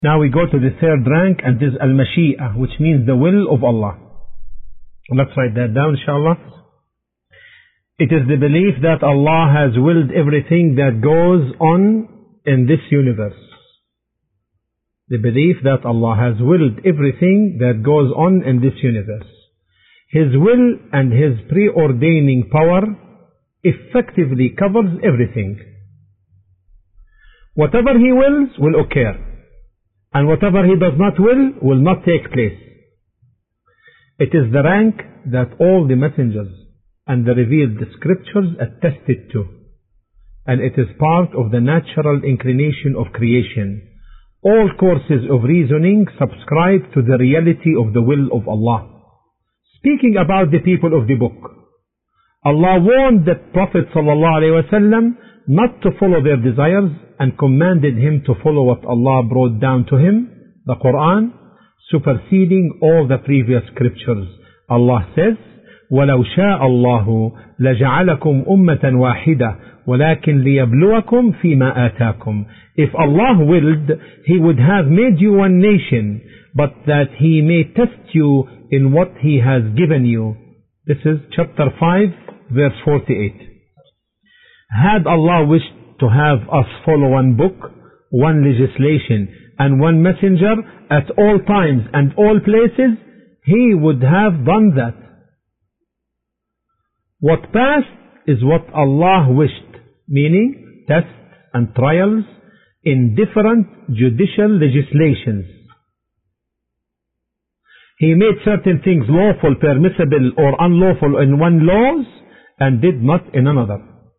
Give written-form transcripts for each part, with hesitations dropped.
Now we go to the third rank, and this is Al-Mashi'ah, which means the will of Allah. Let's write that down, inshallah. It is the belief that Allah has willed everything that goes on in this universe. The belief that Allah has willed everything that goes on in this universe. His will and His preordaining power effectively covers everything. Whatever He wills will occur, and whatever He does not will not take place. It is the rank that all the messengers and the revealed scriptures attested to, and it is part of the natural inclination of creation. All courses of reasoning subscribe to the reality of the will of Allah. Speaking about the people of the book, Allah warned the Prophet ﷺ not to follow their desires and commanded him to follow what Allah brought down to him, the Quran, superseding all the previous scriptures. Allah says, وَلَوْ شَاءَ اللَّهُ لَجَعَلَكُمْ أُمَّةً وَاحِدَةً وَلَكِنْ لِيَبْلُوَكُمْ فِي مَا آتَاكُمْ. If Allah willed, He would have made you one nation, but that He may test you in what He has given you. This is chapter 5, verse 48. Had Allah wished to have us follow one book, one legislation, and one messenger at all times and all places, He would have done that. What passed is what Allah wished, meaning tests and trials in different judicial legislations. He made certain things lawful, permissible, or unlawful in one laws and did not in another.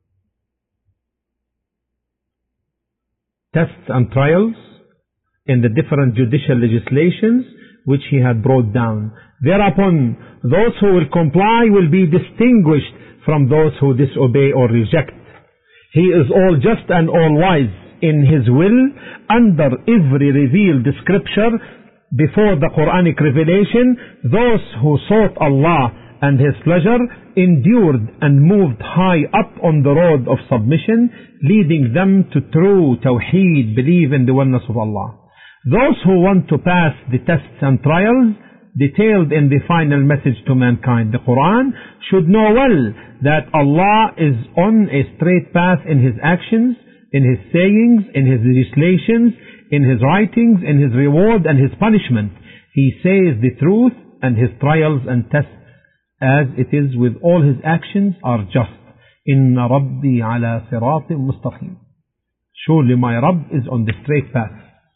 Tests and trials in the different judicial legislations which He had brought down. Thereupon, those who will comply will be distinguished from those who disobey or reject. He is all just and all wise in His will under every revealed scripture before the Quranic revelation. Those who sought Allah and His pleasure endured and moved high up on the road of submission, leading them to true Tawheed, believe in the oneness of Allah. Those who want to pass the tests and trials detailed in the final message to mankind, the Quran, should know well that Allah is on a straight path in His actions, in His sayings, in His legislations, in His writings, in His reward and His punishment. He says the truth, and His trials and tests, as it is with all His actions, are just. Inna Rabbi ala siratim mustaqim. Surely my Rabb is on the straight path.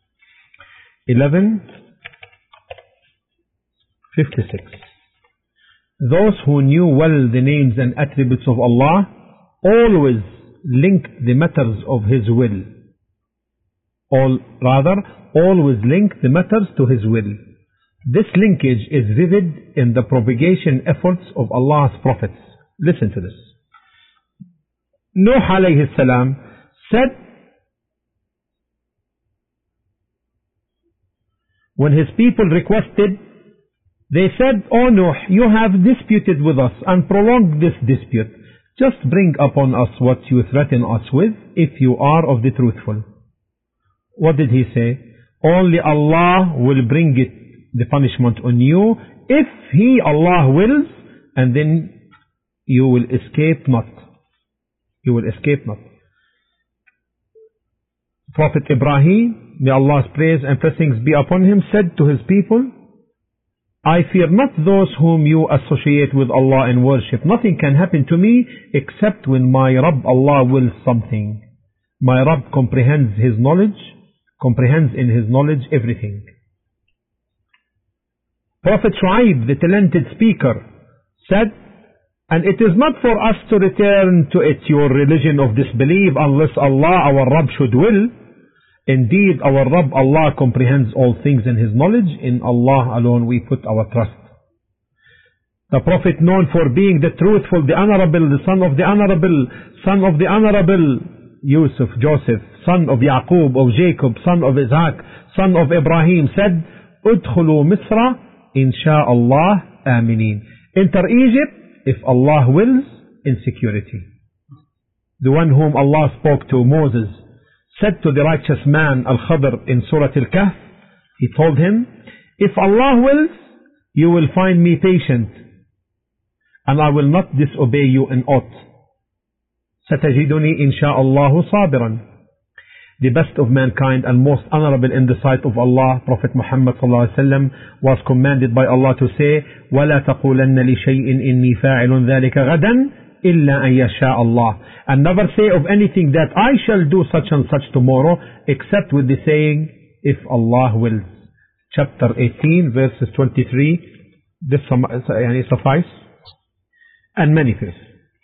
11:56. Those who knew well the names and attributes of Allah always linked the matters of His will. Always link the matters to His will. This linkage is vivid in the propagation efforts of Allah's prophets. Listen to this. Nuh alayhi salam said, when his people requested, they said, "O Nuh, you have disputed with us and prolonged this dispute. Just bring upon us what you threaten us with, if you are of the truthful." What did he say? Only Allah will bring the punishment on you, if He, Allah, wills, and then you will escape not. You will escape not. Prophet Ibrahim, may Allah's praise and blessings be upon him, said to his people, "I fear not those whom you associate with Allah in worship. Nothing can happen to me except when my Rabb Allah wills something. My Rabb comprehends in His knowledge everything." Prophet Shu'aib, the talented speaker, said, "And it is not for us to return to it, your religion of disbelief, unless Allah our Rabb should will. Indeed, our Rabb Allah comprehends all things in His knowledge. In Allah alone we put our trust." The Prophet, known for being the truthful, the honorable, the son of the honorable Yusuf, Joseph, son of Yaqub, of Jacob, son of Isaac, son of Ibrahim, said, "Udkhulu Misra, insha'Allah, aminin." Enter Egypt, if Allah wills, in security. The one whom Allah spoke to, Moses, said to the righteous man Al-Khadr in Surah Al-Kahf, He told him, if Allah wills, you will find me patient, and I will not disobey you in aught. ستجدني إن شاء الله صابرا. The best of mankind and most honorable in the sight of Allah, Prophet Muhammad ﷺ, was commanded by Allah to say, وَلَا تَقُولَنَّ لِشَيْءٍ إِنِّي فَاعِلٌ ذَلِكَ غَدًا إِلَّا أَن يَشَاءَ اللَّهُ. And never say of anything that I shall do such and such tomorrow, except with the saying, if Allah wills. Chapter 18, verses 23. This suffice. And manifest.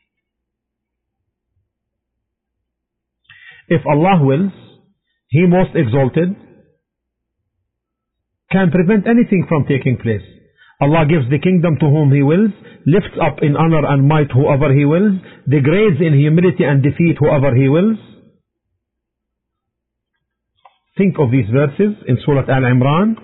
If Allah wills, He most exalted can prevent anything from taking place. Allah gives the kingdom to whom He wills, lifts up in honor and might whoever He wills, degrades in humility and defeat whoever He wills. Think of these verses in Surah Al-Imran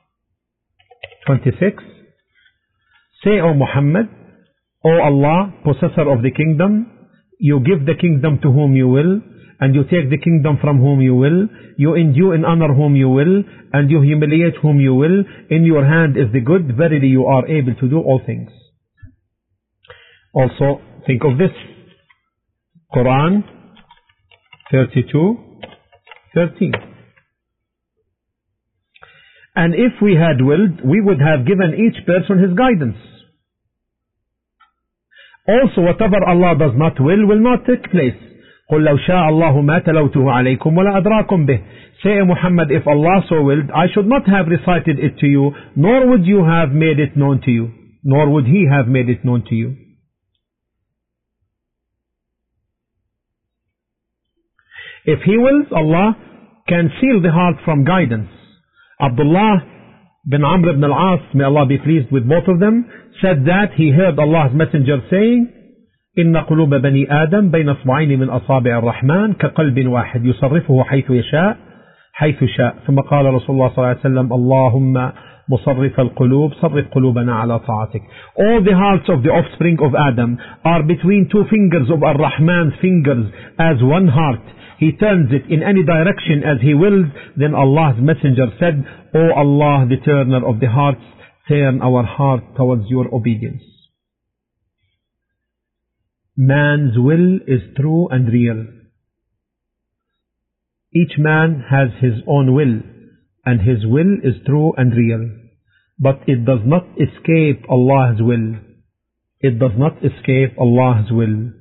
26. Say, O Muhammad, O Allah, possessor of the kingdom, you give the kingdom to whom you will, and you take the kingdom from whom you will, you endue in honor whom you will, and you humiliate whom you will. In your hand is the good, verily you are able to do all things. Also, think of this. Quran 32:13. And if we had willed, we would have given each person his guidance. Also, whatever Allah does not will not take place. قُلْ لَوْ شَاءَ اللَّهُ مَا تَلَوْتُهُ عَلَيْكُمْ وَلَا أَدْرَاكُمْ بِهِ. Say, Muhammad, if Allah so willed, I should not have recited it to you, nor would you have made it known to you, nor would He have made it known to you. If He wills, Allah can seal the heart from guidance. Abdullah bin Amr ibn al-As, may Allah be pleased with both of them, said that he heard Allah's messenger saying, إن قلوب بني آدم بين أصبعين من أصابع الرحمن كقلب واحد يصرفه حيث يشاء حيث شاء. ثم قال رسول الله صلى الله عليه وسلم اللهم مصرف القلوب صرف قلوبنا على طاعتك. All the hearts of the offspring of Adam are between two fingers of Ar-Rahman's fingers as one heart. He turns it in any direction as He wills. Then Allah's messenger said, O Allah, the turner of the hearts, turn our heart towards your obedience. Man's will is true and real. Each man has his own will, and his will is true and real. But it does not escape Allah's will. It does not escape Allah's will.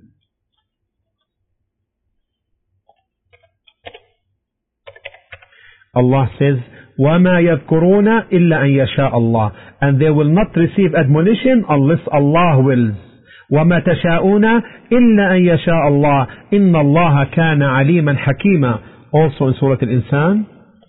Allah says, وَمَا يَذْكُرُونَ إِلَّا أَن يَشَاءَ اللَّهُ. And they will not receive admonition unless Allah wills. وَمَا تَشَاءُونَ إِلَّا أَن يَشَاءَ اللَّهُ إِنَّ اللَّهَ كَانَ عَلِيمًا حَكِيمًا. Also in Surah Al-Insan.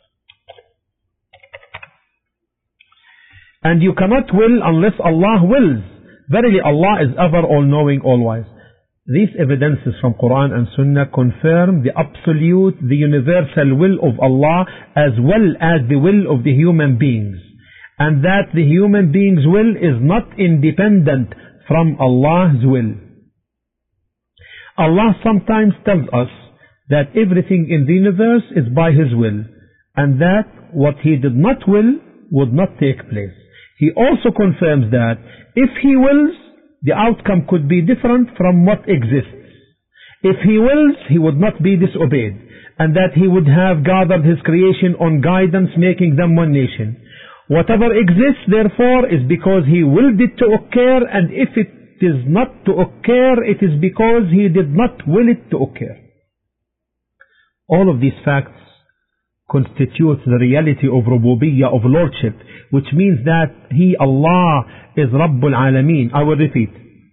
And you cannot will unless Allah wills. Verily Allah is ever all-knowing, all-wise. These evidences from Quran and Sunnah confirm the absolute, the universal will of Allah as well as the will of the human beings. And that the human being's will is not independent from Allah's will. Allah sometimes tells us that everything in the universe is by His will, and that what He did not will would not take place. He also confirms that if He wills, the outcome could be different from what exists. If He wills, He would not be disobeyed, and that He would have gathered His creation on guidance, making them one nation. Whatever exists, therefore, is because He willed it to occur, and if it is not to occur, it is because He did not will it to occur. All of these facts constitute the reality of rububiyyah, of lordship, which means that He, Allah, is Rabbul Alameen. I will repeat.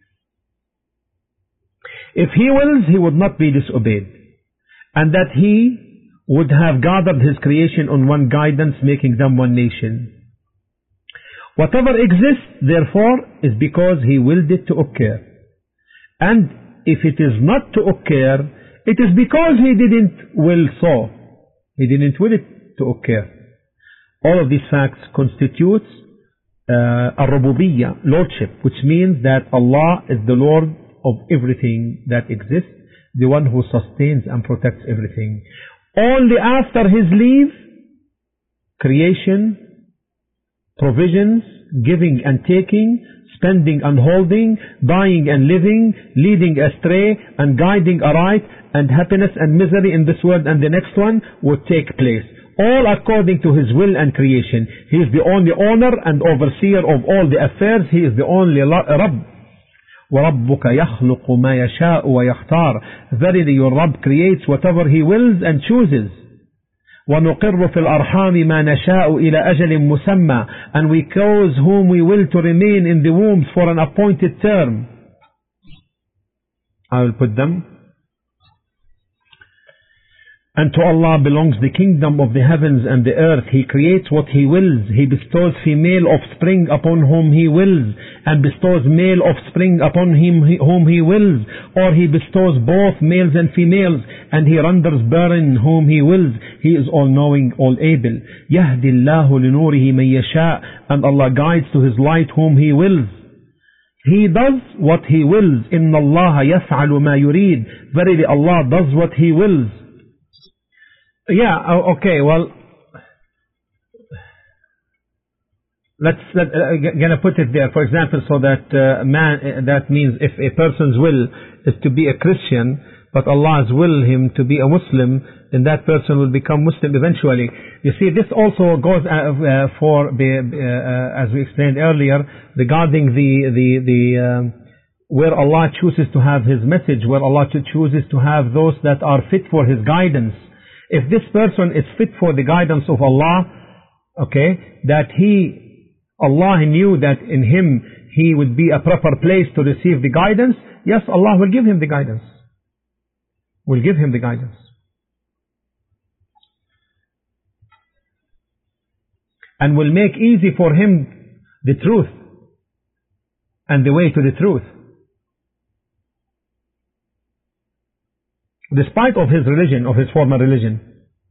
If He wills, He would not be disobeyed, and that He would have gathered His creation on one guidance, making them one nation. Whatever exists, therefore, is because He willed it to occur. And if it is not to occur, it is because He didn't will so. He didn't will it to occur. All of these facts constitute Ar-Rububiyyah, lordship, which means that Allah is the Lord of everything that exists, the one who sustains and protects everything. Only after His leave, creation provisions, giving and taking, spending and holding, dying and living, leading astray and guiding aright, and happiness and misery in this world and the next one would take place. All according to His will and creation. He is the only owner and overseer of all the affairs. He is the only Rabb. وَرَبُّكَ يَخْلُقُ مَا يَشَاءُ وَيَخْتَارُ. Verily your Rabb creates whatever He wills and chooses. وَنُقِرُّ فِي الْأَرْحَامِ مَا نَشَاءُ إِلَى أَجَلٍ مُسَمَّى. And we cause whom we will to remain in the wombs for an appointed term. I will put them. And to Allah belongs the kingdom of the heavens and the earth. He creates what He wills. He bestows female offspring upon whom He wills, and bestows male offspring upon whom He wills, or He bestows both males and females, and He renders barren whom He wills. He is all-knowing, all-able. يَهْدِ اللَّهُ لِنُورِهِ مَن يَشَاءُ. And Allah guides to His light whom He wills. He does what He wills. إِنَّ اللَّهَ يَفْعَلُ مَا يُرِيدُ. Verily Allah does what He wills. Yeah, okay, well, gonna put it there, for example, so that that means if a person's will is to be a Christian, but Allah's will him to be a Muslim, then that person will become Muslim eventually. You see, this also goes for as we explained earlier, regarding the where Allah chooses to have His message, where Allah chooses to have those that are fit for His guidance. If this person is fit for the guidance of Allah, okay, that Allah knew that in him he would be a proper place to receive the guidance, yes, Allah will give him the guidance. Will give him the guidance. And will make easy for him the truth and the way to the truth. Despite of his religion, of his former religion.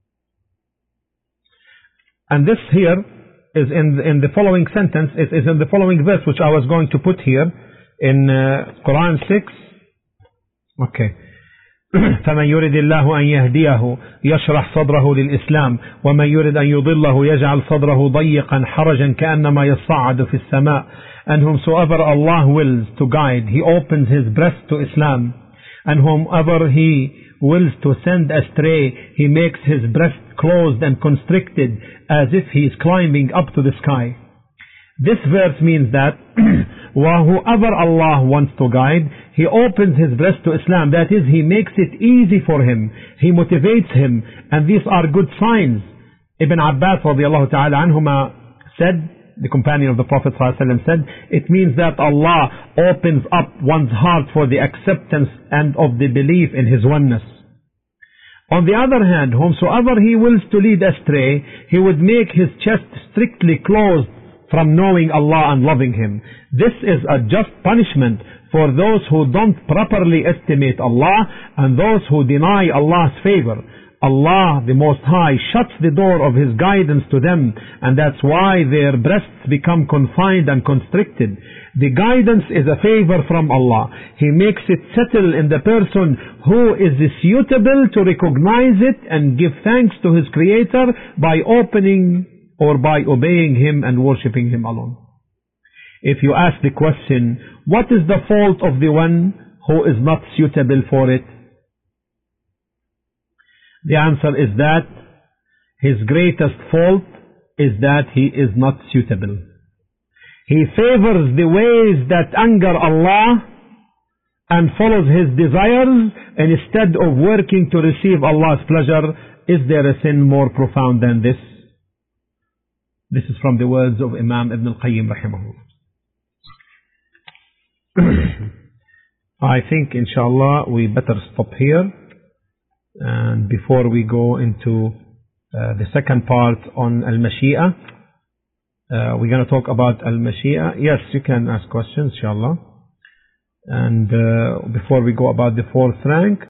And this here is in the following sentence, is in the following verse, which I was going to put here in Quran 6. Okay. فمن يرد الله أن يهديه يشرح صدره للإسلام ومن يرد أن يضله يجعل صدره ضيقا حرجا كأنما يصعد في السماء. And whomsoever Allah wills to guide, He opens his breast to Islam. And whomever He wills to send astray, He makes his breast closed and constricted, as if he is climbing up to the sky. This verse means that whoever Allah wants to guide, He opens his breast to Islam. That is, He makes it easy for him. He motivates him. And these are good signs. Ibn Abbas radiallahu ta'ala anhuma said, the companion of the Prophet ﷺ said, it means that Allah opens up one's heart for the acceptance and of the belief in His oneness. On the other hand, whomsoever He wills to lead astray, He would make his chest strictly closed from knowing Allah and loving Him. This is a just punishment for those who don't properly estimate Allah and those who deny Allah's favor. Allah, the Most High, shuts the door of His guidance to them, and that's why their breasts become confined and constricted. The guidance is a favor from Allah. He makes it settle in the person who is suitable to recognize it and give thanks to his Creator by opening or by obeying Him and worshipping Him alone. If you ask the question, what is the fault of the one who is not suitable for it? The answer is that his greatest fault is that he is not suitable. He favors the ways that anger Allah and follows his desires instead of working to receive Allah's pleasure. Is there a sin more profound than this? This is from the words of Imam Ibn al-Qayyim rahimahullah. I think inshallah we better stop here. And before we go into the second part on Al-Mashi'a, we're going to talk about Al-Mashi'a. Yes, you can ask questions, inshallah. And before we go about the fourth rank,